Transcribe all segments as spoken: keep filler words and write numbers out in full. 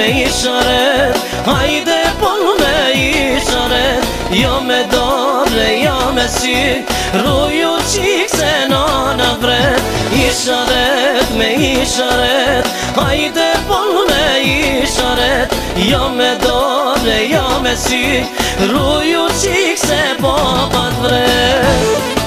me isharet, hajde pull me isharet, jo me dore, jo me sy, ruju qik se nana vret. Isharet me isharet, hajde pull me isharet, jo me dore, jo me sy, ruju qik se popat vret.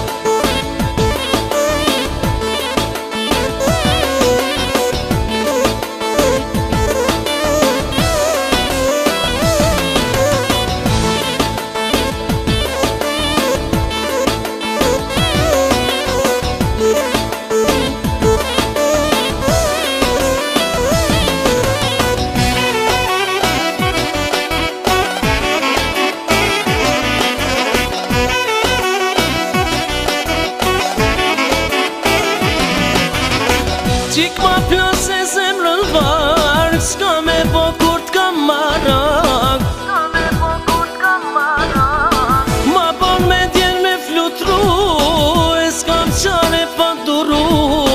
Qik ma plas e zemrën varg, s'ka me po kur t'kam marak, ma bon me djen me flutru, e s'kam qare pa duru.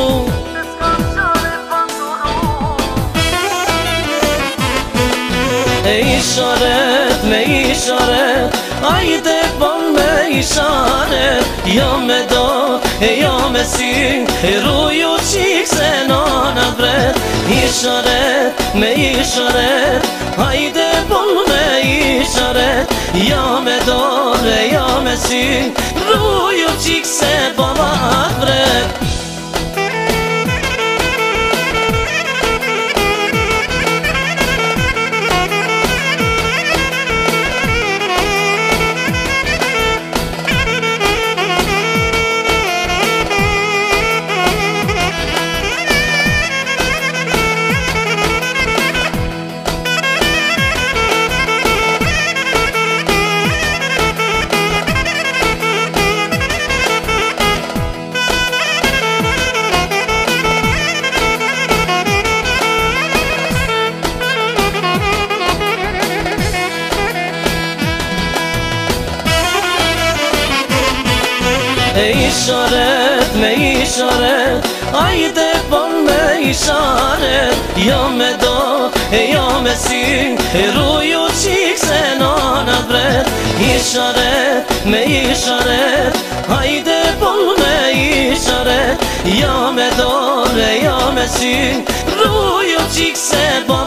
E isharet me isharet, ajde bon me isharet, jo me do, e jo me sy, e ruju qik se nana vret. Isharet me isharet, ajde bon me isharet, jo me do, e jo me sy, ruju qik se popat vret. E isharet me isharet, ajde bon me isharet, jo me do, e jo me sy, e ruju qik se nana vret. Isharet me isharet, ajde bon me isharet, jo me do, e jo me sy, ruju qik se po